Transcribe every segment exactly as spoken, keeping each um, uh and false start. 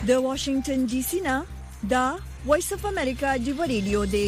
د واشنگټن ډي سي نه دا وایس اف امریکا دی ریډیو دی.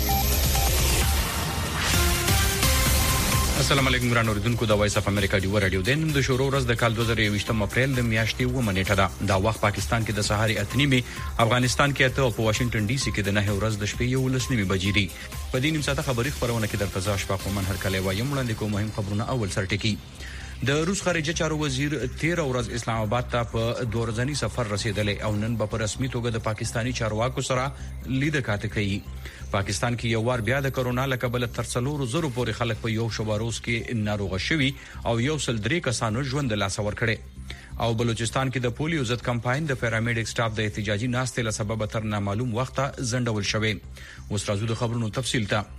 السلام علیکم ګران اوریدونکو د وایس اف امریکا دی ریډیو د نن د شروع ورځ د کال دوه زره یوویشت اپریل د میاشتې و منېټه ده. دا وخت پاکستان کې د سهار اتنیمه، افغانستان کې اته او په واشنگټن ډي سي کې د نه ورځ د شپې یو لسنیمه بجې دي. په دې نیم ساعته خبري خبرونه کې درته ځا شپه کومن هر کله وایم وړاندې کوم مهم خبرونه. اول سرټکی د روس خارجه چارو وزیر تیرا ورځ اسلام آباد ته په دورځنی سفر رسیدلې او نن په رسمي توګه د پاکستانی چارواکو سره لید کاته کوي. پاکستان کې یو وار بیا د کرونا لکبل تر څلور زره پورې خلک په یو شوباروس کې ناروغه شوي او یو سل درې کسانو ژوند له لاسه ورکړي. او بلوچستان کې د پولیو ضد کمپاین د پیرامیډیک سټاف د احتجاجي ناستې له سبب تر نامعلوم وخته زندول شوی. اوس راځو د خبرونو تفصیل ته.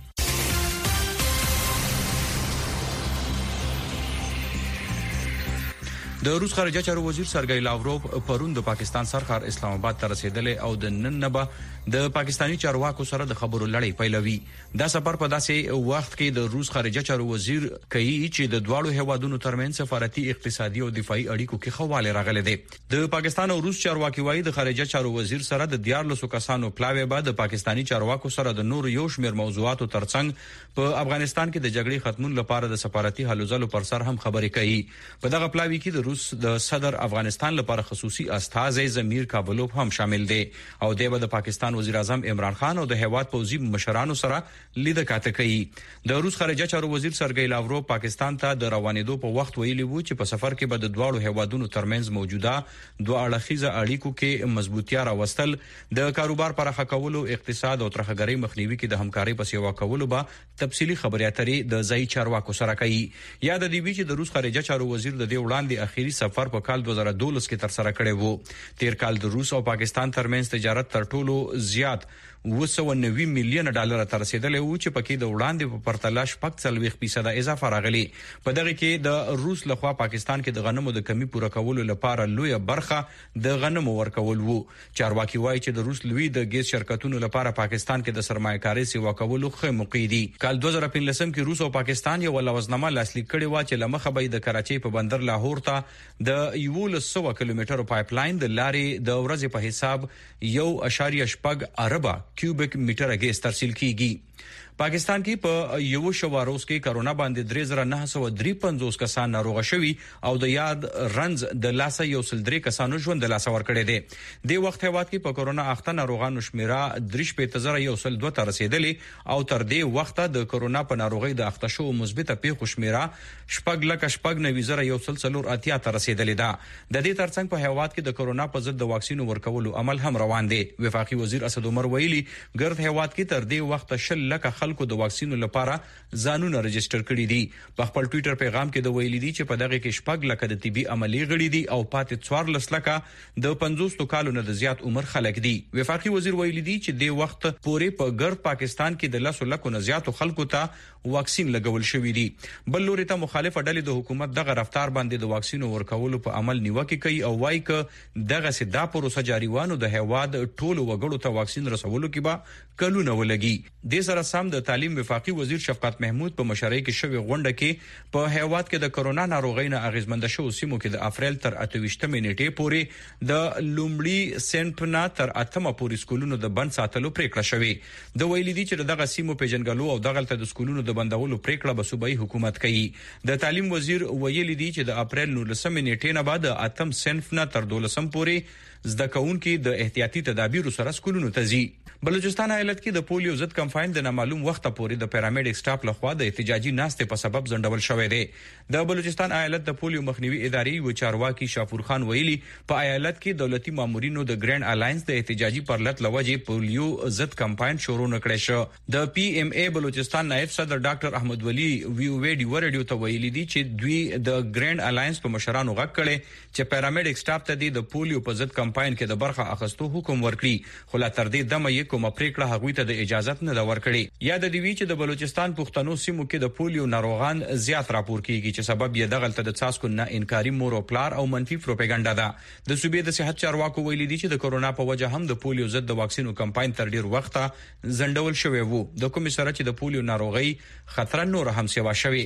د روس خارجه چارو وزیر سرګی لاوروف پرون د پاکستان سرخار اسلام آباد ته رسیدلې او د نن نه د پاکستانی چارواکو سره د خبرو لړۍ پیلوي. دا سفر په داسې وخت کې د روس خارجه چارو وزیر کوي چې د دواړو هیوادونو ترمنځ سفارتي، اقتصادي او دفاعي اړیکو کې خواله راغلي دي. د پاکستان او روس چارواکي وايي د خارجه چارو وزیر سره د دیارلسو کسانو پلاوی بعد د پاکستانی چارواکو سره د نور یو شمېر موضوعاتو ترڅنګ په افغانستان کې د جګړې ختمون لپاره د سفارتي هلو ځلو پر سر هم خبرې کوي. په دغه پلاوی کې د روس د صدر افغانستان لپاره خصوصي استازی زمیر کابلوف هم شامل دی او د پاکستان وزیر اعظم عمران خان او د هیواد پوځي مشرانو سره لید کاته کوي. د روس خارجه چارو وزیر سرګی لاوروف پاکستان ته د روانېدو په وخت ویلي وو چې په سفر کې به د دواړو هیوادونو ترمنځ موجوده دوه اړخیزه اړیکو کې مضبوطیا راوستل، د کاروبار پراخه کولو، اقتصاد او ترهګرۍ مخنیوي کې د همکارۍ په سیوا کولو به تفصیلی خبرې اترې د ځای چارواکو سره کوي. یاد دی چې د روس خارجه چارو وزیر د دې وړاندې اخیری سفر په کال دوه زره دولس کې تر سره کړی وو. تیر کال د روس او پاکستان ترمنځ تجارت تر ټولو زیات و سوه نوي میلیون ډالر ته رسیدلی وو چې پکې د وړاندې په پرتله شپږ څلوېښت فیصد اضافه راغلی. په دغه کې د روس لخوا پاکستان کې د غنمو د کمی پوره کولو لپاره لویه برخه د غنمو ورکول وو. چارواکي وایي چې د روس لوی د ګیس شرکتونو لپاره پاکستان کې د سرمایه‌کاري سیوا کولو ښه موقع دی. کال دوه زره پنځلس کې روس او پاکستان یو لوزنامه لاسلیک کړې و چې لمخه به د کراچۍ په بندر لاهور ته د یولس سوه کیلومترو پایپ لاین د لارې د ورځې په حساب یو اشاریه شپږ اربه کیوبیک میټر ګیس ترسیل کیږي. پاکستان کې په یو شواروس کې کرونا باندې درې زره نه سوه درې پنځوس کسان ناروغه شوي او د یاد رنز د لاسه یو سل درې کسانو ژوند د لاسه ورکړي دي. د وخت هیواد کې په کرونا اخته ناروغانو شمیره درې شپېته زره یو سل دوه ته رسیدلې او تر دې وخته د کرونا په ناروغي د اخته شو مثبته پیښو شمیره شپږ لک شپږ نوي زره یو سل څلور اتیا ته رسیدلې ده. د دې ترڅنګ په هیواد کې د کرونا په ضد د واکسینو ورکولو عمل هم روان دی. وفاقي وزیر اسد عمر ویلي ګرد هیواد کې تر دې وخت شل لک خلکو د واکسینو لپاره ځانونه رجستر کړي دي. په خپل ټوئیټر پیغام کې د ویلي دي چې په دغه کې شپږ لک د طبي عملی غړي دي او پاتې څوارلس لک د پنځوس کالو نه د زیات عمر خلک دي. وفاقي وزیر ویلي دي چې د وخت پورې په ګرد پاکستان کې د لسو لکو نه زیات خلکو ته واکسین لګول شوی دي. بل لوري ته مخالف ډلې د حکومت دغه رفتار باندې د واکسینو ورکولو په عمل نیوکه کوي او وايي چې دغه سدا پروسه جاریوانو د هیواد ټولو وګړو ته واکسین رسولو کې به کلونه ولګي. د سره سم د تعلیم وفاقي وزیر شفقت محمود په مشرۍ کې شوی غونډه کې په هیواد کې د کرونا ناروغۍ نه اغیزمند شو سیمو کې د اپریل تر اته ویشتمې نیټې پورې د لومړي سنټنا تر اتمه پورې سکولونو د بند ساتلو پریکړه شوې. د ویلي دي چې دغه سیمو پیژنګلو او دغه د سکولونو د بندولو پریکړه به صوبایي حکومت کوي. د تعلیم وزیر ویلي دي چې د اپریل نولسمې نیټې نه بعد اتم سنټنا تر دولسم پورې زده کوونکي د احتیاطي تدابیرو سره سکولونو ته ځي. بلوچستان ایالت کې د پولیو ضد کمپاین د نامعلوم وخت پورې د پیرامیډیک سټاف لخوا د احتجاجي ناستې په سبب ځنډول شوې ده. د بلوچستان ایالت د پولیو مخنیوي ادارې و چارواکي شافور خان ویلي په ایالت کې دولتي مامورینو د ګرینډ الاینس د احتجاجي پرلط لوجې پولیو ضد کمپاین شروع نکړې شو. د پی ایم ای بلوچستان نائب صدر ډاکټر احمد ولی وی وی ډی ورډیو ته ویلي دي چې دوی د ګرینډ الاینس په مشرانو غږ کړي چې پیرامیډیک سټاف ته د پولیو په ضد کمپاین کې د برخه اخستو حکم ورکړي، خو لا تر دې دمه یې کومه پریکړه هغوی ته د اجازه نه دا ورکړي. یاد دی وی چې د بلوچستان پښتنو سیمو کې د پولیو ناروغان زیات راپور کیږي چې سبب یې دغه ته د څاسکو نه انکاري مور او پلار او منفي پروپاګاندا ده. د صوبې د صحت چارواکو ویلي دي چې د کرونا په وجه هم د پولیو ضد د واکسینو کمپاین تر ډیر وخته ځنډول شوی وو، د کومې سره چې د پولیو ناروغي خطر نور هم سیوا شوی.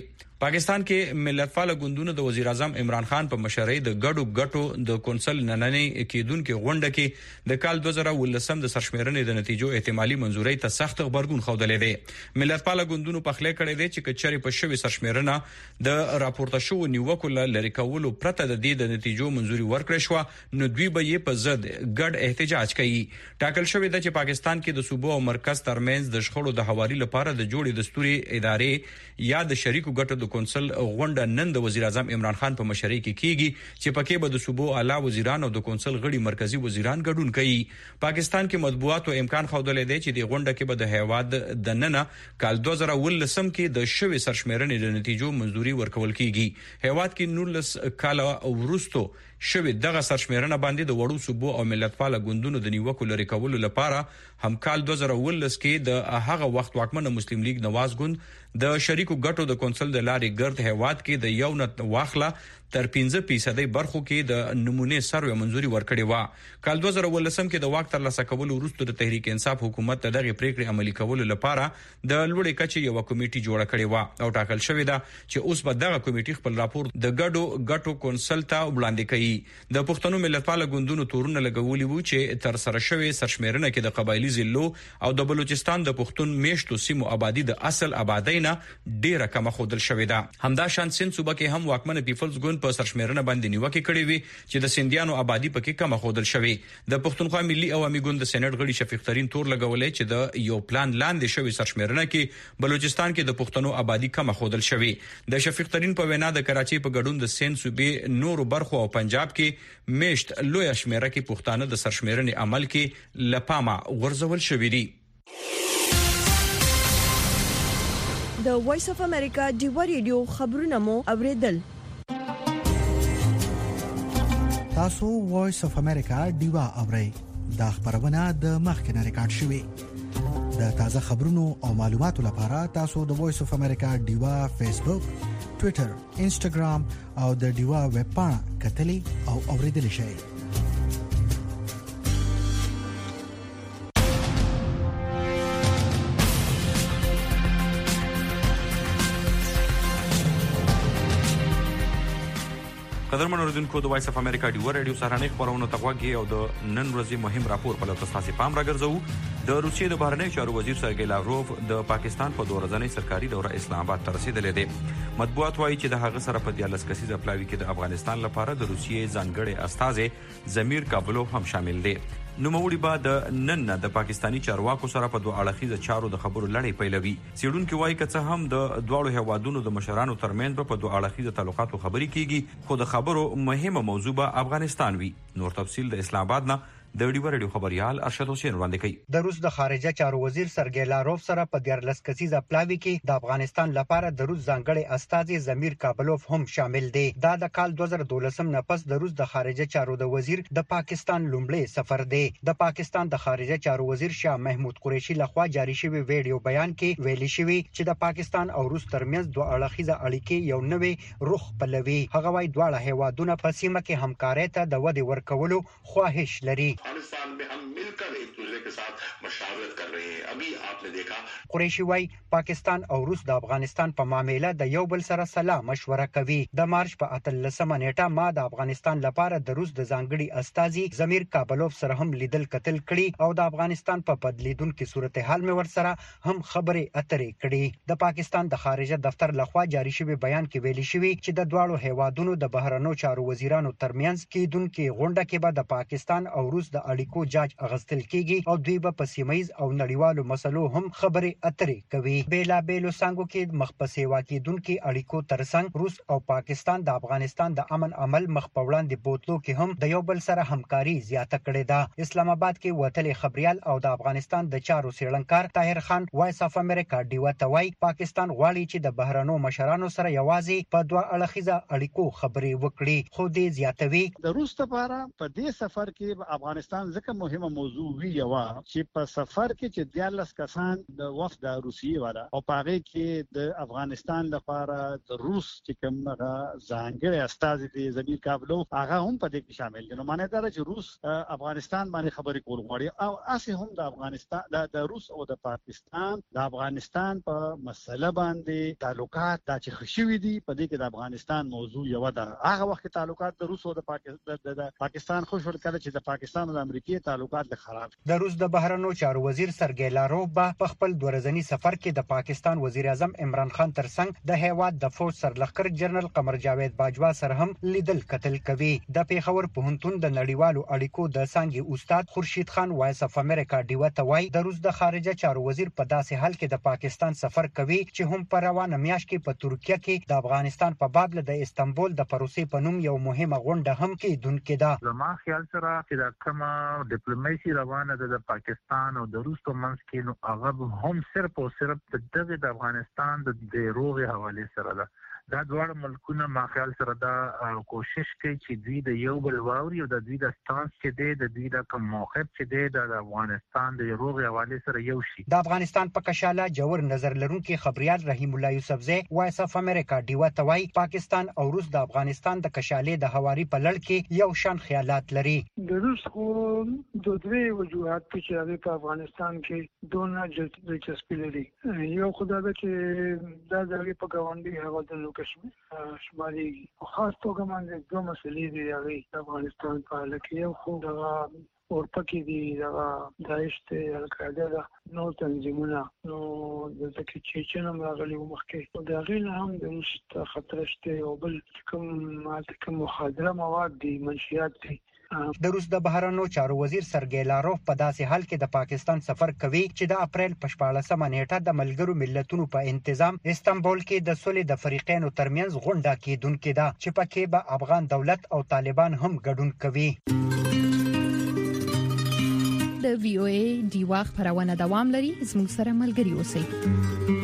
پاکستان کې ملتپال ګوندونو د وزیر اعظم عمران خان په مشرۍ د ګډو ګټو د کونسل نننې کېدونکو غونډه کې د کال دوه زره ولسم د سرشمیرنې د نتیجو احتمالي منزوري ته سخت خبرګون خوده لیدي ملتپال ګوندونو په خله کړي دي چې کچري په شوي سرشمیرنه د راپورته شو نیوکو لری کولو پرته د دې د نتیجو منزوري ورکړې شو نو دوی به یې په ضد ګډ احتجاج کوي ټاکل شوی د چې پاکستان کې د صوبو او مرکز ترمنځ د شخړو د حوالي لپاره د جوړې دستوري ادارې یا د شریکو ګټو د کونسل غونډه نن د وزیر اعظم عمران خان په مشرۍ کې کیږي چې پکې به د صوبو اعلی وزیران او د کونسل غړي مرکزی وزیران ګډون کوي پاکستان کې مطبوعات او امکان خوده دی چې د غونډه کې به د هیواد د نننه کال دوه زره ولسم کې د شوي سرشمیرنې د نتیجو منزوري ورکول کیږي هیواد کې نولس کال وروسته شوی دغه سرشمیرنه باندې د وړو صوبو او ملتپال ګوندونو د نیوکو لري کولو لپاره هم کال دوه زره ولس کې د هغه وخت واکمنه مسلم لیگ نواز ګوند د شریکو ګټو د کونسل د لارې ګرد هیواد کې د یو نت واخله تر پنځه فیصد برخو کې د نمونه سروې منزوري ورکړې و کال دوه زره ولسم کې د واک تر لاسه کولو وروسته د تحریک انصاف حکومت دغه پریکړې عملي کولو لپاره د لوړې کچې یو کمیټه جوړه کړې و او ټاکل شوې ده چې اوس به دغه کمیټه خپل راپور د ګډو ګټو کونسل ته وړاندې کوي د پښتنو ملتپال ګوندونو تورونه لګولي وو چې تر سره شوی سرشمیرنه کې د قبایلی ضلعو او د بلوچستان د پښتون میشتو سیمو آبادی د اصل آبادینا ډیره کم خودل شوې ده همدا شان سند صوبه کې هم واکمن پیپلز ګوند په سرشمیرنه باندې نیوکه کړې وي چې د سندیانو آبادی پکې کم خودل شوې د پښتونخوا ملي عوامي ګوند د سېنات غړي شفیق ترين تور لګولې چې د یو پلان لاندې شوی سرشمیرنه کې بلوچستان کې د پښتنو آبادی کم خودل شوې د شفیق ترين په وینا د کراچي په ګډون د سند صوبې نورو برخو او پنجاب کې میشت لوی شمیره کې پښتانه د سرشمیرنې عمل کې لپامه غرزول شوې دي د وایس اف امریکا ډیو ریډیو خبرونه مو اوریدل تاسو وایس اف امریکا ډیوا اورئ دا خبرونه د مخکنه ریکارډ شوې د تازه خبرونو او معلوماتو لپاره تاسو د وایس اف امریکا ډیوا فیسبوک ټوئیټر انسټاګرام او د ډیوا ویب پاڼه کتلی او اوریدل شئ قدرمن اوریدونکو د وایس اف امریکا ډیو ریډیو سهارنۍ خبرونه تغواږي او د نن ورځې مهم راپور په لور تاسو پام راګرځو د روسیې د بهرنیو چارو وزیر سرګی لاوروف د پاکستان په دوه ورځنۍ سرکاري دوره اسلام آباد ته رسیدلې ده مطبوعات وايي چې د هغه سره په دیالس کسیزه پلاوي کې د افغانستان لپاره د روسیې ځانګړي استازي زمیر کابلوف هم شامل دي نوموړي به د نن د پاکستانی چارواکو سره په دوه اړخیزه چارو د خبرو لړۍ پیلوي سیډونکو وايي که څه هم د دواړو هیوادونو د مشرانو ترمنځ په دوه اړخیزه تعلقاتو خبرې کیږي خو د خبرو مهمه موضوع به افغانستان وي نور تفصيل د اسلام آباد نه د ډیو ریډیو خبريال ارشد حسین وړاندې کوي د روس د خارجه چارو وزیر سرګی لاروف سره په دیارلس کسیزه پلاوی کې د افغانستان لپاره د روس ځانګړي استازي زمیر کابلوف هم شامل دي دا د کال دوه زره دولسم نه پس د روس د خارجه چارو د وزیر د پاکستان لومړی سفر دی د پاکستان د خارجه چارو وزیر شاه محمود قریشي لخوا جاری شوی ویډیو بیان کې ویلي شوی چې د پاکستان او روس ترمنځ دوه اړخیزه اړیکې یو نوې رخ پلوي هغه وايي دواړه هیوادونه په سیمه کې همکارۍ ته د ودې ورکولو خواهش لري मिलकर एक दूसरे के साथ मशावरत कर रहे हैं अभी आपने देखा قریشي وايي پاکستان او روس د افغانستان په معاملې د یو بل سره سلا مشوره کوي د مارچ په اتلسمه نیټه ما د افغانستان لپاره د روس د ځانګړي استازي زمیر کابلوف سره هم لیدل کتل کړي او د افغانستان په بدلیدونکو صورتحال مې ور سره هم خبرې اترې کړي د پاکستان د خارجه دفتر لخوا جاری شوی بیان کې ویلي شوی چې د دواړو هیوادونو د بهرنیو چارو وزیرانو ترمنځ کېدونکو غونډه کې به د پاکستان او روس د اړیکو جاج اغستل کیږي او دوی به په سیمایي او نړیوالو مسلو هم خبرې اترې کوي بیلا بیلو څنګه کې مخپسې واکیدونکو اړیکو ترڅنګ روس او پاکستان د افغانستان د امن عمل مخ په وړاندې بوتلو کې هم د یو بل سره همکاري زیاته کړې ده اسلام آباد کې وتلې خبريال او د افغانستان د چارو سیړنکار طاهر خان وایس اف امریکا ډیو ته وایي پاکستان غواړي چې د بهرنیو مشرانو سره یوازې په دوه اړخیزه اړیکو خبرې وکړي خو دې زیاتوي د روس لپاره په دې سفر کې افغانستان افغانستان ځکه مهمه موضوع وی یو چې په سفر کې چې دیالس کسان د وفد روسیې والا او پاره کې د افغانستان لپاره د روس چې کوم ځانګړي استازي دي زمير کابلو هغه هم په دې کې شامل دي. نو معنی دا چې روس افغانستان باندې خبرې کول غواړي او اسه هم د افغانستان د روس او د پاکستان د افغانستان په مسله باندې تعلقات د چخشوي دي. په دې کې د افغانستان موضوع یو ده. هغه وخت تعلقات د روس او د پاکستان د پاکستان خو شول کله چې د پاکستان او د امریکای تعلقات له خراب. د روس د بهرنیو چارو وزیر سرګی لاروف په خپل دورزنی سفر کې د پاکستان وزیر اعظم عمران خان ترڅنګ د هیواد د فوج سرلښکر جنرال قمر جاوید باجوا سره هم لیدل کتل کوي. د پیښور پوهنتون د نړیوالو اړیکو د څانګې استاد خورشید خان وایس اف امریکا ډیو ته وایي د روس د خارجه چارو وزیر په داسې حال کې د پاکستان سفر کوي چې هم په روانه میاشت کې په ترکیه کې د افغانستان په باب له د استنبول د پروسې په نوم یو مهمه غونډه هم کېدونکې ده. زما خیال سره چې د کومه ډیپلوماسي روانه ده د پاکستان او د روس په منځ کې نو هغه هم صرف او صرف د د افغانستان د روغې حواله سره ده. دا دواړه ملکونه ما خیال سره دا کوشش کوي چې دوی د یو بل واوري او د دوی د ستانس چې دی د دوی د کوم موقف چې دی د افغانستان د روغې حواله سره یو شي. د افغانستان په کشاله جوړ نظر لرونکي خبريال رحیم الله یوسفزی وایس اف امریکا ډیو ته وایي پاکستان او روس د افغانستان د کشالې د هواري په لړ کې یو شان خیالات لري. د روس خو د دوی وجوهات چې په افغانستان کې دونه دلچسپي لري. یو خدای دې چې دا ځای په ګاونډي هغه د کشمیر شمالي او خاص توګه باندې دوه مسلې دي د افغانستان په اړه کې. یو خو دا اورپکې دي دا داعش ته القاعده ده نو تنظیمونه نو د ځکه چې چنم راغلي مخکې او دا غیر هم د روس خطر شته او بل کوم ماته مخدره مواد دي منشيات دي. د روس د بهرنیو چارو وزیر سرګی لاروف په داسې حال کې د پاکستان سفر کوي چې د اپریل په شپاړلسمه نیټه د ملګرو ملتونو په انتظام استنبول کې د سولې د فریقینو ترمنځ غونډه کېدونکې ده چې پکې به افغان دولت او طالبان هم ګډون کوي. د وی او ای ډیوا خبرونه دوام لري. زموږ سره ملګري اوسئ.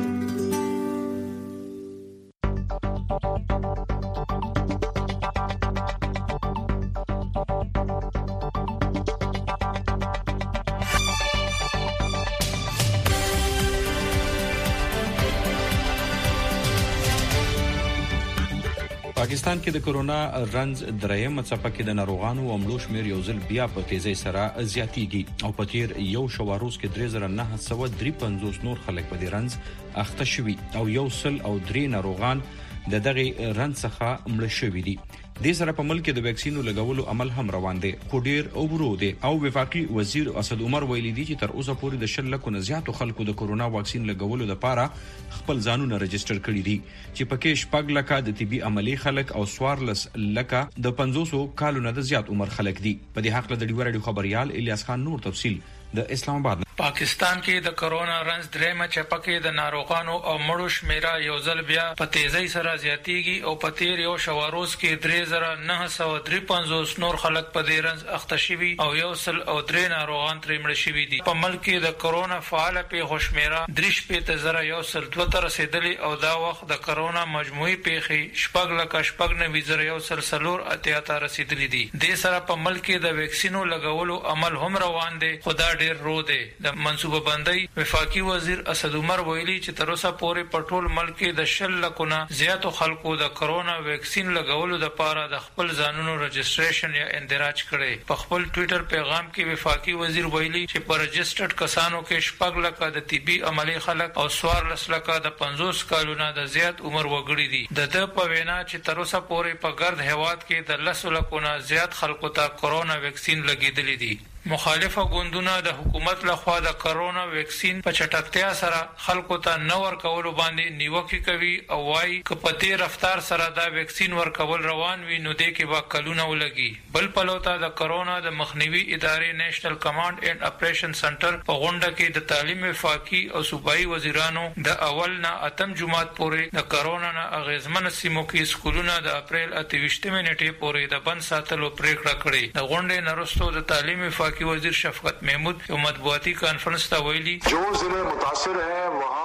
پاکستان کې د کرونا رنز درېیم څپه کې د ناروغانو او مړو شمېر یو ځل بیا په تیزی سره زیاتیږي او په تیر یو شواروز کې درې زره نه سوه درې پنځوس نور خلک په دې رنز اخته شوي او یو سل او درې ناروغان د دغه رنز څخه مړ شوي دي. د سره په ملک د ویکسینو لګولو عمل هم روان دی خو ډیر او ورو دی او وفاقي وزیر اسد عمر ویلي دی چې تر اوسه پورې د شل لکو نه زیاتو خلکو د کرونا واکسین لګولو لپاره خپل ځانونه رجسټر کړي دي چې پکې شپږ لکه د طبي عملی خلک او څوارلس لکه د پنځوس کالو نه زیات عمر خلک دي. په دې حق له د ډیوړ خبريال الیاس خان نور تفصیل د اسلام آباد. پاکستان کې د کرونا رنز درېمه چپه کې د ناروغانو او مړو شمیره یو ځل بیا په تیزی سره زیاتیږي او په تیر یو شواروز کې درې زره نه سوه درې پنځوس نور خلک په دې رنز اخته شوي او یو سل او درې ناروغان ترې مړه شوي دي. په ملک کې د کرونا فعاله پیښو شمیره درې شپېته زره یو سل دوه ته رسېدلې او دا وخت د کرونا مجموعي پیښې شپږ لکه شپږ نوي زره یو سل څلور اتیا ته رسېدلې دي. دې سره په ملک کې د ویکسینو لګولو عمل هم روان دی خو دا ډېر رو دی. د منصوبه بندۍ وفاقي وزیر اسد عمر ویلي چې تر اوسه پورې په ټول ملک کې د شل لکو نه زیاتو خلکو د کرونا ویکسین لګولو لپاره د خپل ځانونو رجسټریشن یا اندراج کړي. په خپل ټویټر پیغام کې وفاقي وزیر ویلي چې په رجسټرډ کسانو کې شپږ لکه د طبي عملی خلک او څوارلس لکه د پنځوس کالو نه د زیات عمر وګړي دي. د ده په وینا چې تر اوسه پورې په ګرد هیواد کې د لسو لکو نه زیات خلکو ته کرونا ویکسین لګېدلي دي. مخالفه ګوندونه د حکومت لخوا د کرونا ویکسین په چټکتیا سره خلکو ته نه ورکولو باندې نیوکه کوي او وايي چې په دې رفتار سره دا ویکسین ورکول روان وي نو دې کې به کلونه ولګي. بل پلوته د کرونا د مخنیوي ادارې نېشنل کمانډ اینډ اپریشن سنټر په غونډه کې د تعلیم وفاقي او صوبایي وزیرانو د اول نه اتم جمعات پورې د کرونا نه اغیزمن سیمو کې سکولونه د اپریل اته ویشتمې نیټې پورې د بند ساتلو پریکړه کړې. د غونډې نه وروسته د تعلیم وفاقي की वजीर शफकत महमूद मतबूआती कॉन्फ्रेंस था वही जो जिले मुतासिर है वहाँ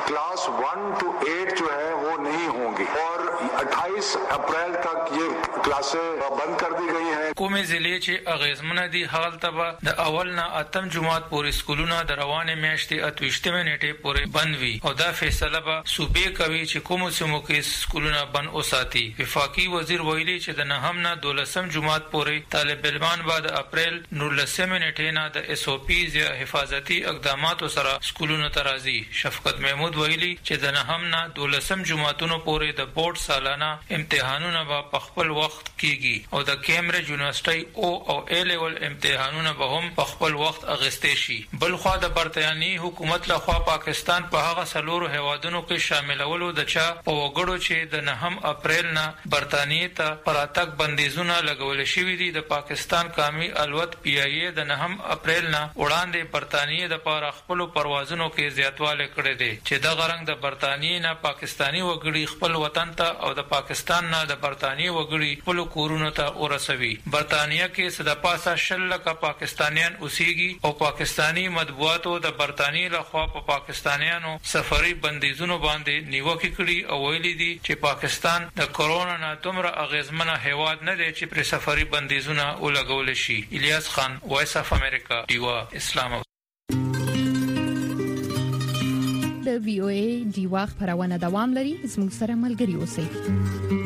क्लास वन टू एट जो है वो नहीं होंगी और अट्ठाईस अप्रैल तक ये क्लासें बंद कर दी गई हैं। کومې ضلع چې اغیزمنه دي هغلته به د اول نه اتم جماعت پورې سکولونه د روانې میاشتې اتویشتمې نیټې پورې بند وي او دا فیصله به صوبې کوي چې کومو سیمو کې سکولونه بند وساتي. وفاقي وزیر ویلي چې د نهم نه دولسم جماعت پورې طالب علمان به د اپریل نولسمې نیټې نه د اس او پیز یا حفاظتي اقداماتو سره سکولونو ته راځي. شفقت محمود ویلي چې د نهم نه دولسم جماعتونو پورې د بورډ سالانه امتحانونه به په خپل وخت کیږي او د کیمبرج یونیورسيټي او او ای لیول امتحانونه به هم په خپل وخت اغستې شي. بل خو د برتانیي حکومت لخوا پاکستان په هغه سلورو هیوادونو کې شاملولو د چا په وګړو چې د نهم اپریل نه برتانیې ته پراتک بندیزونه لګول شوي دي. د پاکستان قومي الوت پی ای ای د نهم اپریل نه وړاندې برتانیې د پاره خپل پروازونو کې زیاتوالی کړی دی چې د غرنګ د برتانیې نه پاکستانی وګړي خپل وطن ته او د پاکستان نه د برتانیې وګړي خپل کورونو ته ورسوي. برتانیه کې صد پاسه شل لکه پاکستانیان اوسېږي او پاکستانی مطبوعاتو د برتانیې لخوا په پا پاکستانیانو سفري بندیزونو باندې نیوکه کړي او ویلي دي چې پاکستان د کرونا نه دومره اغیزمنه هیواد نه دی چې پر سفري بندیزونه ولګول شي. الیاس خان، وایس اف امریکا، دیوا، اسلام آباد. د وی او ای دیوا خبرونه دوام لري. زموږ سره ملګري اوسئ.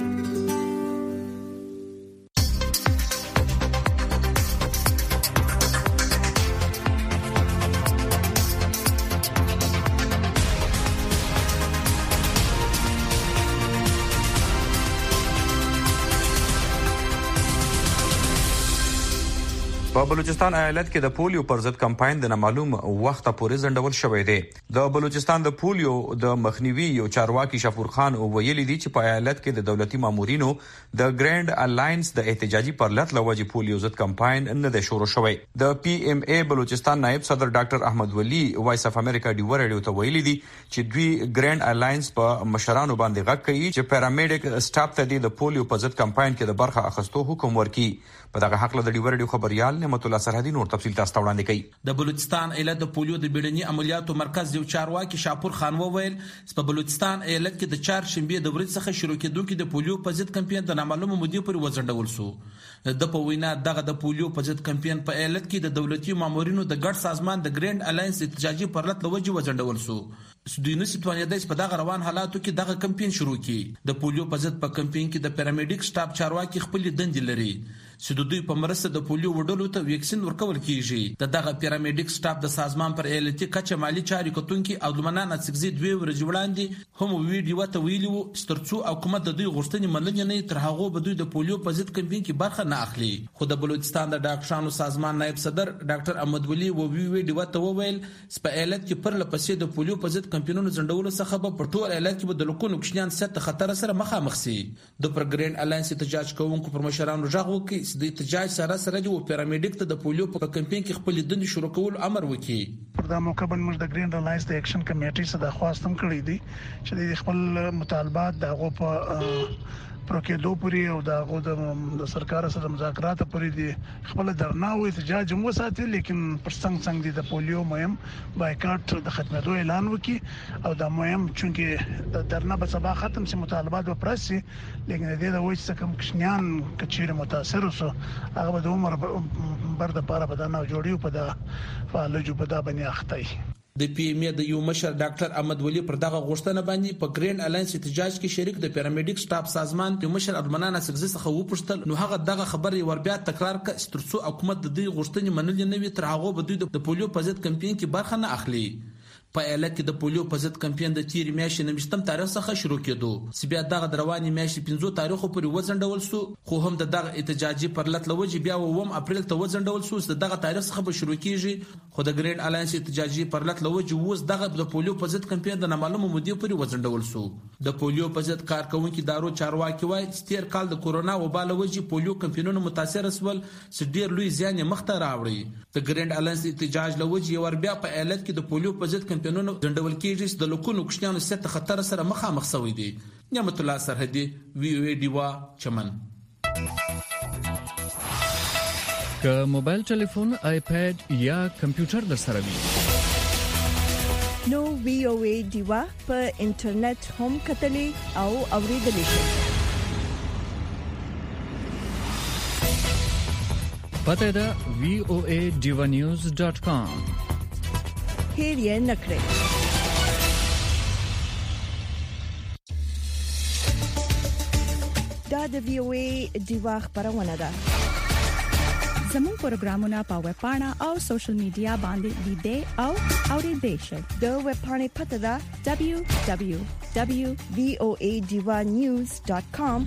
په بلوچستان ایالت کې د پولیو پر ضد کمپاین د نامعلوم وخت پورې ځنډول شوی دی. د بلوچستان د پولیو د مخنیوي یو چارواکي شفور خان ویلي دی چې په ایالت کې د دولتي مامورینو د ګرینډ الاینس د احتجاجي پرلط لوجه پولیو ضد کمپاین نه دی شروع شوی. د پی ایم ای بلوچستان نائب صدر ډاکټر احمد ولی وایس اف امریکا ډیو رادیو ته ویلي دی چې دوی ګرینډ الاینس په مشرانو باندې غږ کوي چې پیرامیډیک سټاف ته د پولیو په ضد کمپاین کې د برخه اخستو حکم ورکړي. په دغه حق له د ډیو رادیو خبريال نعمت الله سرحدي نور تفصیل تاسو ته وړاندې کوي. د بلوچستان ایالت د پولیو د بیړني عملیاتو مرکز یو چارواکي شاپور خان وویل چې په بلوچستان ایالت کې د چهار شنبه د ورځې څخه شروع کېدونکي د پولیو په ضد کمپاین د نامعلومه مودې پورې وځنډول شو. د په وینا دغه د پولیو په ضد کمپاین په ایالت کې د دولتي مامورینو د ګډ سازمان د ګرینډ الاینس احتجاجي پرلط لوجه وځنډول شو. دوی نشي توانیدای چې په دغه روان حالاتو کې دغه کمپاین شروع کړي. د پولیو په ضد په کمپاین کې د پیرامیډیک سټاف چارواکي خپل دندې لري چې د دوی په مرسته د پولیو وډلو ته ویکسین ورکول کیږي. د دغه پیرامیډیک سټاف د سازمان پر ایالتي کچه مالی چارې کوونکي او لمنان اڅګزي دوی ورځ وړاندې هم ویډیو ته ویلو سترڅو حکومت د دوی غوښتنې منلې نه تر هغه به دوی د پولیو په ضد کمپاین کې برخه نه اخلي. خو د بلوچستان د ډاکټرانو سازمان نائب صدر ډاکټر احمد ولی و ویډیو ته وویل چې په ایالت کې پر لپسې د پولیو په ضد کمپاینونو ځنډولو څخه به په ټول ایالت کې به د لکونو کوچنیان ست خطر سره مخامخ شي. د پرګرین الاینس احتجاج کوونکو پر مشرانو ژغ وکړي چې د احتجاج سره سره د پیرامیډیک ته د پولیو په کمپاین کې خپل دندې شروع کول امر وکړي. پر دا موقع باندې موږ د ګرین الاینس د اکشن کمیټې څخه درخواست هم کړی دی چې د خپل مطالبات دغه په پروکېدو پوری او دغه د سرکار سره مذاکرات پوری دي خپل درنا او احتجاج مو ساتي، لیکن پر څنګه څنګه د پولیو مهم بایکاټ د ختمېدو اعلان وکړي او د مهم چونکه د درنا به سبا ختم سي مطالبات به پرسي، لیکن د دې د وایي چې کوم کشنیان کچیر متاثر وسو هغه به د عمر بر د پاره بدانه جوړیو په دا فعالجو په دا باندې اخته. د پی ایم ای د یو مشر ډاکټر احمد ولی پر دغه غوښتنه باندې په ګرین الاینس احتجاج کې شریک د پیرامیډیک سټاف سازمان د مشر ادمنان اڅګزي څخه وپوښتل نو هغه دغه خبرې ور بیا تکرار ک سترڅو حکومت د دې غوښتنې منلې نه وي تر هغه به دوی د پولیو په ضد کمپاین کې برخه نه اخلي. په ایالت کې د پولیو په ضد کمپاین د تیر میاشتې نوښتم تاریخ څخه شروع کېدو چې بیا دغه دروانې میاشتې پنځو تاریخو پورې وځنډول شو، خو هم د دغه احتجاجي پرلط لوجه بیا اووم اپریل ته وځنډول شو چې دغه تاریخ څخه به شروع کیږي. خو د ګرین الاینس احتجاجي پرلط لوجه اوس دغه د پولیو په ضد کمپاین د نامعلومه مودې پورې وځنډول شو. د پولیو په ضد کارکونکو دارو چارواکي وایي چې تیر کال د کورونا وبا لوجه پولیو کمپاینونو متاثر شول چې ډیر لوی زیان یې مخ ته راوړي. د ګرین الاینس احتجاج لوجه ور بیا په ایالت کې د پولیو په ضد کمپاینونو ځنډول کیږي د لکونو کوچنیانو ست خطر سره مخامخ شوی دی. نعمت الله سرحدي، وی او ای دیوا، چمن. که موبایل ټلیفون، آیپاد یا کمپیوټر در سره وي نو وی او ای دیوا په انټرنیټ هم کتلې او اوریدلې شئ. پته ده وی او ای ډیوا نیوز ډاٹ کام. هیر یې نکړئ. دا د وی او ای دیوا خبرونه ده. زموږ پروګرامونه په ویب پاڼه او سوشل میډیا باندې لیدئ او اوریدئ شئ. د ویب پاڼې پته ده دبليو دبليو دبليو ډاٹ وی او ای ډیوا نیوز ډاټ کام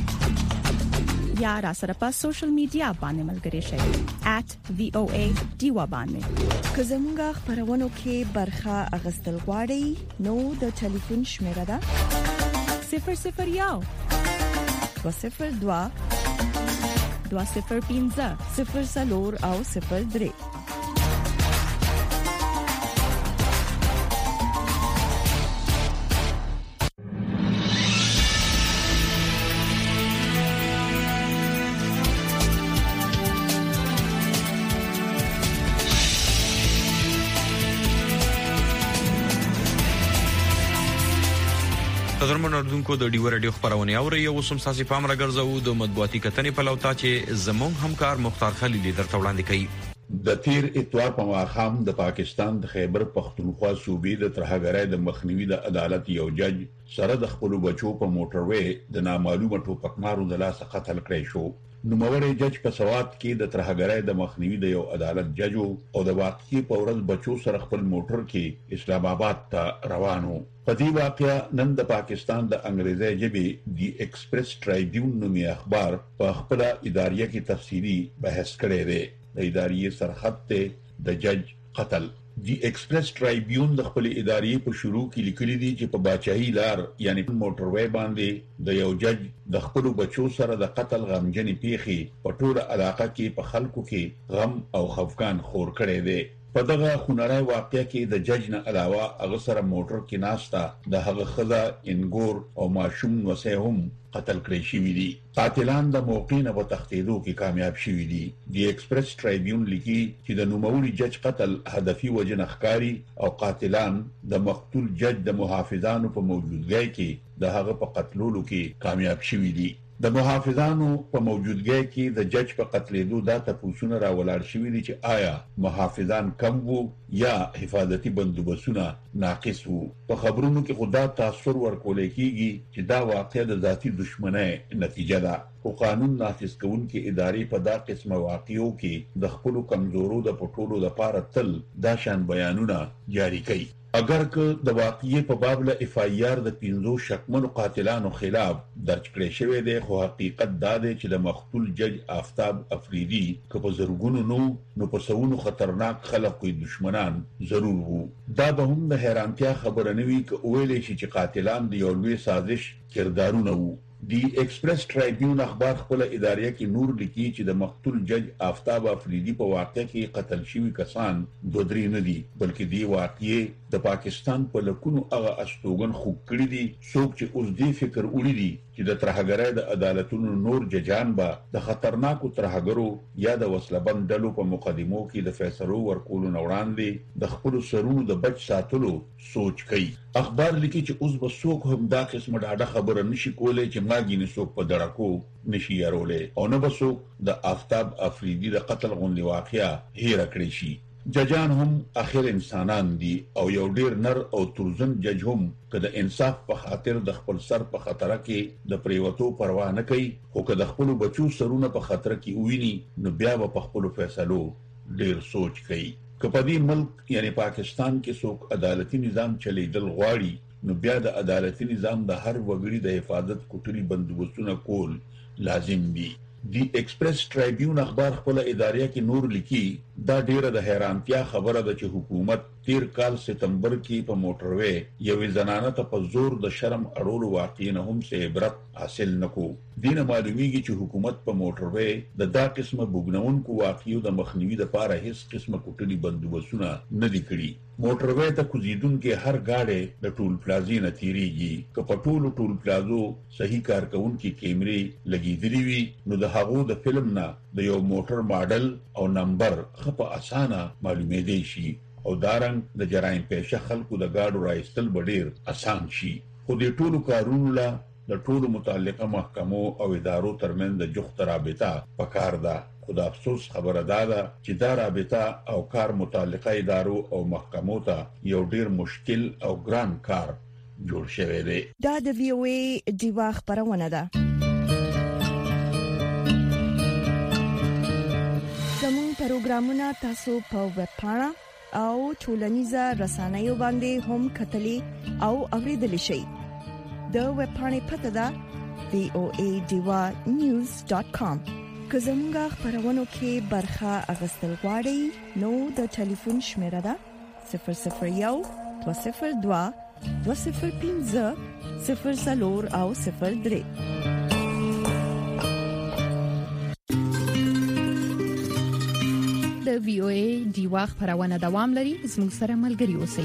یا را سره په سوشل میډیا باندې ملګری شئ ایٹ وی او ای ډیوا باندې. که زموږ خبرونو کې برخه اغستل غواړئ نو د ټلیفون شمیره ده صفر صفر یو دو صفر دو دو صفر پنځه صفر څلور او صفر درې. قدرمن اردوونکو د ډیو رادیو خبرونه اوري او سم ساسي پام راګرځو د مطبوعاتي کتنې په لوتا چې زموږ همکار مختار خلیل درته وړاندې کوي. د تیر اتوار په ماښام د پاکستان د خیبر پختونخوا صوبې د ترهګرۍ د مخنیوي د عدالت یو جج سره د خپل بچو په موټروي د نامعلومه ټوپکمارو د لاس قتل کړی شو. نوموړی جج په سوات کې د ترهګرۍ د مخنیوي د یو عدالت جج او د واقعي په ورځ بچو سره خپل موټر کې اسلام آباد ته روانو. په دې واقعیا نن د پاکستان د انګریزي ژبې دی ایکسپریس ټرایبیون نومي اخبار په خپل اداریه کې تفصیلی بحث کړی دی. د اداریه سرحد ته د جج قتل. دی ایکسپریس ټرایبیون د خپل ادارې په شروع کې لیکلي دي چې په باچاهي لار یعنی موټروي باندې د یو جج د خپل بچو سره د قتل غمجنې پیښې په ټوله علاقه کې په خلکو کې غم او خفقان خور کړی دی. په دغه خونړی واقعیا کې د جج نه علاوه هغه سره موټر کې ناستا د هغه خزه انګور او ماشوم وسه هم قتل کړی شوی دي. قاتلان د موقع نه په تختیدو کې کامیاب شوی دي. دی ایکسپریس ټرایبیون لیکي چې د نوموړي جج قتل هدفي وجنه ښکاری او قاتلان د مقتول جج د محافظانو په موجودګۍ کې د هغه په قتلولو کې کامیاب شوی دي. د محافظانو په موجودګۍ کې د جج په قتلېدو دا تاسو را ولاړ شوی دي چې آیا محافظان کم وو یا حفاظتي بندوبستونه ناقص وو. په خبرونو کې خدا تاثر ورکول کېږي چې دا واقعیا د ذاتی دښمنۍ نتیجه ده. او قانون نافذ کوونکې ادارې په دا قسمه واقعو کې د خپل کمزورو د پټولو لپاره تل دا شان بیانونه جاری کوي. اگر که د واقعي په باب له اف آی آر د پنځو شکمنو قاتلانو خلاف درج کړی شوی دی خو حقیقت دا دی چې د مقتول جج آفتاب افریدي که په زرګونو نو نو په سونو خطرناک خلک کوي دشمنان ضرور وو. دا به هم د حیرانتیا خبره نه وي که ویلې شي چې قاتلان د یو لوی سازش کردارونه وو. دی ایکسپریس ټرایبیون اخبار خپل ادارې کې نور لیکي چې د مقتول جج آفتاب افریدي په واقعه کې قتل شوی کسان دوه درې نه دي بلکې دی واقعي د پاکستان په لکونو هغه استوګن خو کړی دي څوک چې اوس دی فکر وړي دي چې د ترهګرۍ د عدالتونو نور ججان به د خطرناکو ترهګرو یا د وسلبند ډلو په مقدمو کې د فیصلو ورکولو نه وړاندې د خپل سرونو د بچ ساتلو سوچ کوي. اخبار لیکي چې اوس به څوک هم دا قسمه ډاډه خبره نشي کولای چې ماګي نه څوک په دړکو نشي یارولې او نه به څوک د آفتاب افریدي د قتل غونډې واقعیا هیر کړی شي. ججان هم اخر انسانان دي او یو ډیر نر او ترزن جج هم که د انصاف په خاطر د خپل سر په خطر کې د پریوتو پروا نه کوي خو که د خپل بچو سرونه په خطر کې وویني نو بیا به په خپل فیصلو ډیر سوچ کوي. که په دې ملک یعنی پاکستان کې څوک عدالتي نظام چلیدل غواړي نو بیا د عدالتي نظام د هر وګړي د حفاظت کوټلي بندوبستونه کول لازم دي. دی ایکسپریس ټرایبیون اخبار خپل ادارې کې نور لیکي دا ډیره د حیرانتیا خبره ده چې حکومت تیر کال ستمبر کې په موټروي یوې زنانه ته په زور د شرم اړولو واقعي نه هم څه عبرت حاصل نکو. دینه معلومیږي چې حکومت په موټروي د دا قسمه بوګنونکو واقعیو د مخنیوي لپاره هیڅ قسمه کوټلي بندوبستونه نه دي کړی. موټروي ته کوزیدونکو هر گاډي د ټول پلازې نه تیریږي که په ټول ټول پلازو صحیح کارکونکو کیمرې لګیدلې وي نو د هغو د فلم نه د یو موټر ماډل او نمبر خپه اسانه معلومې دی شي او دارنګ د جرایم پېښه خلکو د گاډو راایستل ډیر اسان شي. خو د ټولو کارونو لا د ټولو متعلقه محکمو او ادارو ترمن د جوخت رابطه پکار ده. خو د افسوس خبره ده چې دا رابطه او کار متعلقه ادارو او محکمو ته یو ډیر مشکل او ګران کار جوړ شوی دی. دا د وی او ای دیوا خبرونه ده. زموږ پروګرامونه تاسو په ویب پاڼه او ټولنیزه رسنیو باندې هم کتلی او اوریدلی شئ. د ویب پاڼې پته ده وی او ای دیوا نیوز ډاٹ کام. که زموږ خبرونو کې برخه اغوستل غواړئ نو د ټلیفون شمیره ده صفر صفر یو دوه صفر دوه دوه صفر پنځه صفر څلور او صفر درې. د وی او ای دیوا خبرونه دوام لري. زموږ سره ملګري اوسئ.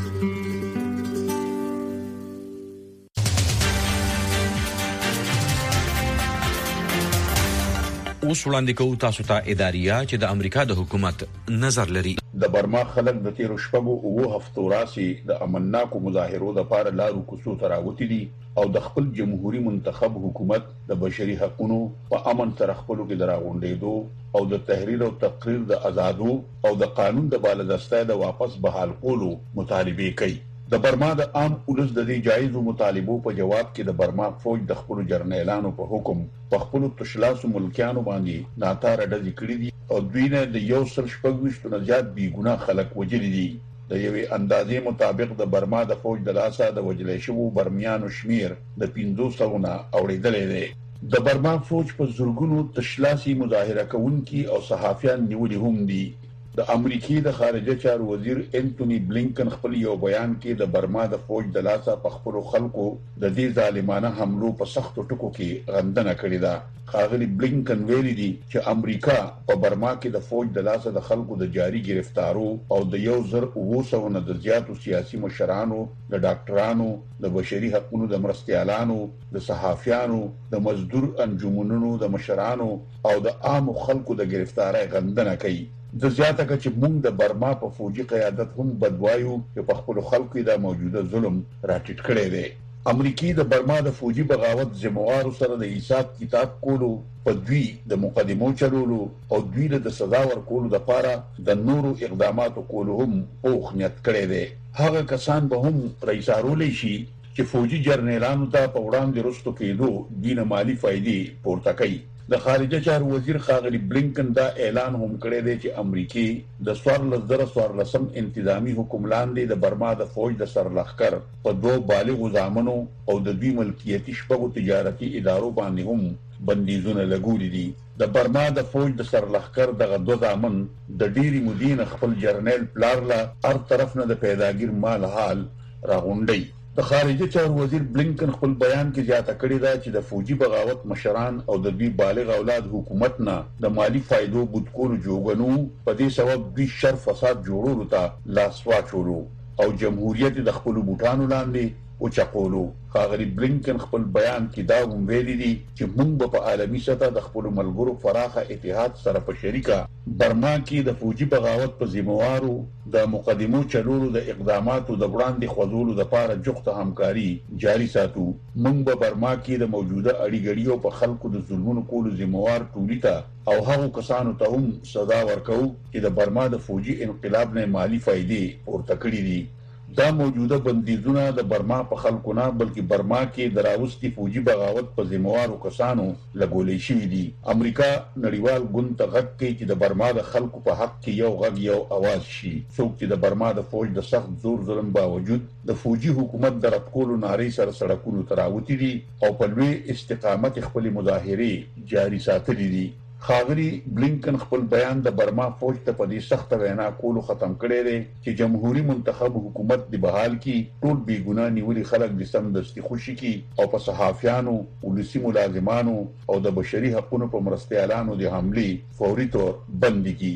اوس وړاندې کوو تاسو ته اداریه چې د امریکا د حکومت نظر لري. د برما خلک د تیر شپږو او هفتو راسي د امنناکو مظاهرو لپاره لارو کوڅو ته راوتي دي او د خپل جمهوریت منتخب حکومت د بشري حقوقو په امن سره خپلو کې دراغونډېدو او د تحریر او تقریر د آزادو او د قانون د بالادستۍ د واپس بحال کولو مطالبه کوي. د برما د عام ولس د دې جایزو مطالبو په جواب کې د برما فوج د خپل جرنیلانو په حکم په خپل تشلاسو ملکیانو باندې ناتار ډزې کړې دي او دوی نه د یو سل شپږ ویشتو نه زیات بی ګناه خلک وژلي دي. د یوې اندازې مطابق د برما د فوج د لاسه د وژل شوو برمیانو شمیر د پنځوس سوه نه اوریدلې دی. د برما فوج په زورګونو تشلاسي مظاهره کوونکي او صحافیان نیولي هم دي. د امریکای د خارجه چارو وزیر انټونی بلینکن خپل یو بیان کې د برما د فوج د لاسه په خپل خلکو د دې ظالمانه حملو په سختو ټکو کې غندنه کړې ده. ښاغلي بلینکن ویلي دي چې امریکا په برما کې د فوج د لاسه د خلکو د جاري گرفتارو او د یو زر اوه سوه نه د زیاتو سیاسي مشرانو، د ډاکټرانو، د بشري حقوقو د مرستيالانو، د صحافیانو، د مزدور انجمنونو د مشرانو او د عام خلکو د گرفتارۍ غندنه کوي. د زیاته کچ مونږ د برما په فوجي قیادت هم بدوایو چې په خپل خلکو د موجوده ظلم راټیټ کړي دي. امریکای د برما د فوجي بغاوت ذمہوارو سره د حساب کتاب کولو په دوی د مقدمو چلولو او دوی د سزا ورکولو لپاره د نورو اقداماتو کولو هم پوخ نیت کړي دي. هغه کسان به هم رئیسارولې شي چې فوجي جرنیلانو ته په وړاندې رستو کېدو دینه مالی فائدې پورته کوي. د خارجه چارو وزیر خاغلی بلینکن دا اعلان هم کړی دی چې امریکای د څوارلس زره څوارلسم انتظامی حکم لاندې د برما د فوج د سرلښکر په دوه بالغو ځامنو او د دوی ملکیتي شپږو تجارتي ادارو باندې هم بندیزونه لګولي دي. د برما د فوج د سرلښکر دغه دوه ځامن د ډیری مدین خپل جرنیل پلارلا هر طرف نه د پیداګیر مال حال راغونډي. د خارجه چارو وزیر بلینکن خپل بیان کې زیاته کړې ده چې د فوجي بغاوت مشران او د دوی بالغ اولاد حکومت نه د مالی فایدو بوتکولو جوړګنو په دې سبب دوی شر فساد جوړولو ته لاس واچولو او جمهوریت د خپل بوټانو لاندې او چقولو. خاغلی بلینکن خپل بیان کې دا هم ویلي دي چې موږ په عالمي سطح د خپل ملګرو فراخه اتحاد سره په شریکه برما کې د فوجي بغاوت په ذمہوارو د مقدمو چلولو د اقداماتو د وړاندې خوځولو لپاره جوخته همکاري جاري ساتو. موږ په برما کې د موجوده اړیګړیو په خلکو د ظلمونو کولو ذمہوار ټولي ته او هغو کسانو ته هم سزا ورکو چې د برما د فوجي انقلاب نه مالی فائدې پورته کړې دي. دا موجوده بندیزونه د برما په خلکو نه بلکې برما کې دراوستي فوجي بغاوت په ذمہوارو کسانو لګولې شوې دي. امریکا نړیوال ګوند ته غږ کوي چې د برما د خلکو په حق کې یو غږ یو आवाज شي. څوک چې د برما د فوج د سخت زور ظلم باوجود د فوجي حکومت د رد کولو نارې سره سړکونو ته راوتي دي او په لوی استقامت خپل مظاهرې جاري ساتلي دي. خاغلی بلینکن خپل بیان د برما فوج ته په دې سخت وینا کولو ختم کړی دی چې جمهوریت منتخب حکومت دی بحال کی ټول بی ګناه نیولي خلک د سم دستي خوشي کی او په صحافیانو، ولسی ملازمانو او د بشري حقوقو په مرستيالانو د حملې فوري تور بندي کی.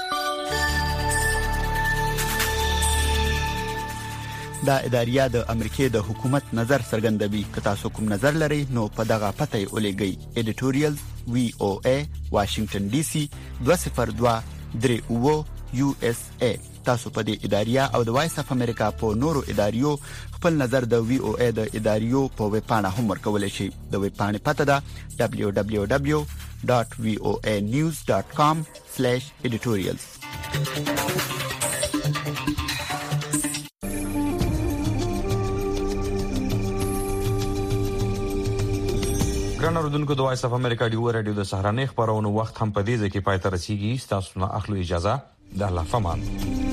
دا اداریه د امریکای د حکومت نظر څرګندوي. که تاسو کوم نظر لرئ نو په دغه پته یې ولېږئ. ایډیټوریال وی او ای واشنگټن ډي سي دوه صفر دوه درې اوه یو اس ای. تاسو په دې اداریه او د وایس اف امریکا په نورو اداریو خپل نظر د وی او ای د اداریو په ویب پاڼه هم ورکولای شئ. د ویب پاڼې پته ده دبليو دبليو دبليو ډاټ وی او ای نیوز ډاټ کام سلیش ایډیټوریالز. ګران اوردونکو د وایس اف امریکا ډیو رادیو د سهارنې خبرونو وخت هم په دې ځکه پای ته رسیدي. تاسو نه اخلو اجازه. د الله فمان.